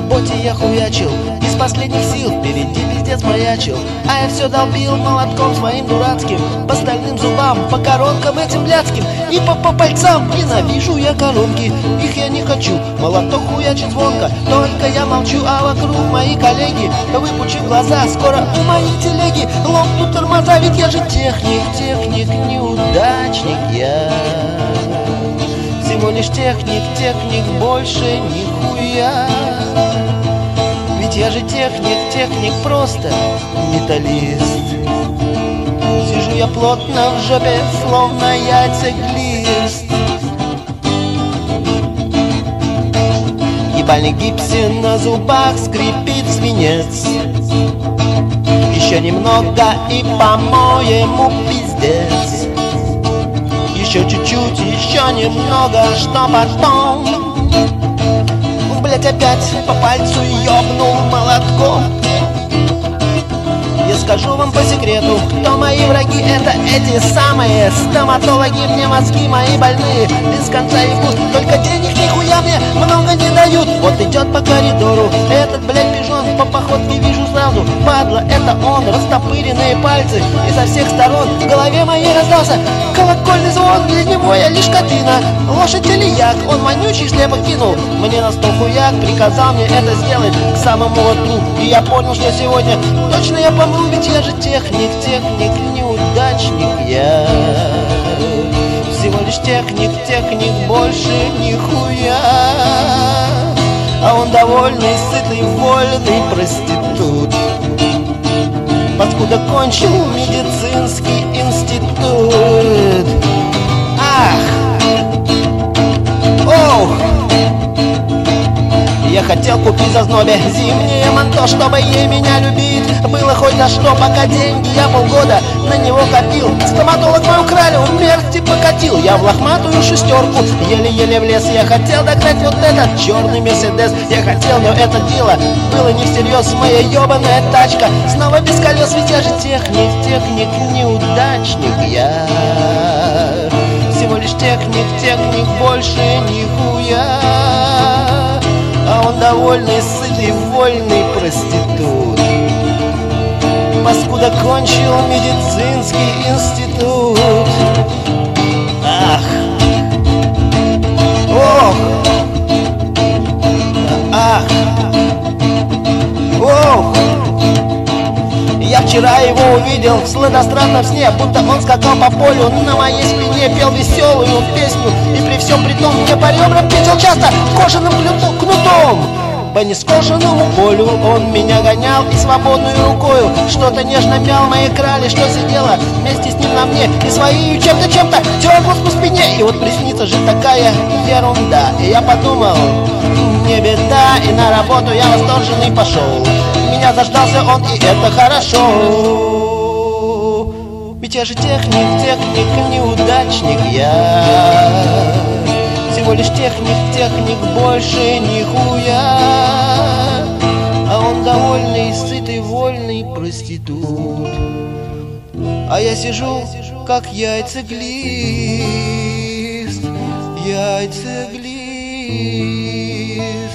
работе я хуячил из последних сил, впереди пиздец маячил. А я все долбил молотком своим дурацким, по стальным зубам, по коронкам этим блядским. И по пальцам ненавижу я коронки, их я не хочу, молоток хуячит звонко. Только я молчу, а вокруг мои коллеги, выпучив глаза, скоро у моей телеги лопнут тормоза. Ведь я же техник, неудачник я. Всего лишь техник, больше нихуя. Ведь я же техник, просто металлист. Сижу я плотно в жопе, словно яйцеглист. Ебальник гипсе на зубах, скрипит свинец. Еще немного и, по-моему, пиздец. Еще чуть-чуть, еще немного, что потом? Блять, опять по пальцу ёбнул молотком. Я скажу вам по секрету, кто мои враги, это эти самые стоматологи. Мне мозги мои больные, без конца ебут, только денег нихуя мне много не дают. Вот идет по коридору этот, блядь, пижон, по походке вижу сразу, падла, это он, растопыренные пальцы изо всех сторон. В голове моей раздался колокольный звон, для него я лишь картина, лошадь или як, он вонючий слепо кинул мне на стол хуяк, приказал мне это сделать к самому утру. И я понял, что сегодня точно я помру, ведь я же техник, неудачник я. Всего лишь техник, больше нихуя. А он довольный, сытый, вольный проститут. Паскуда кончил медицинский институт. Ах! Ох! Я хотел купить за знобе зимнее манто, чтобы ей меня любить было хоть за что, пока деньги я полгода на него копил. Стоматолог мой украли, он мерзти покатил. Я в лохматую шестерку еле-еле влез. Я хотел догнать вот этот черный Мерседес. Я хотел, но это дело было не всерьез. Моя ебаная тачка снова без колес. Ведь я же техник, неудачник я. Всего лишь техник, больше нихуя. А он довольный, сытый, вольный проститут. Паскуда кончил медицинский институт. Ах! Ох! Ах! Ох! Я вчера его увидел в сладостранном сне, будто он скакал по полю на моей спине, пел веселую песню, и при всем при том мне по ребрам петел часто кожаным кнутом. По нескошенному полю он меня гонял и свободной рукою что-то нежно мял моей крале, что сидела вместе с ним на мне, и своей чем-то тёрнул по спине. И вот приснится же такая ерунда. И я подумал, не беда, и на работу я восторженный пошел. Меня заждался он, и это хорошо. Ведь я же техник, неудачник я. Всего лишь техник, больше нихуя. А он довольный, сытый, вольный проститут. А я сижу, как яйцеглист.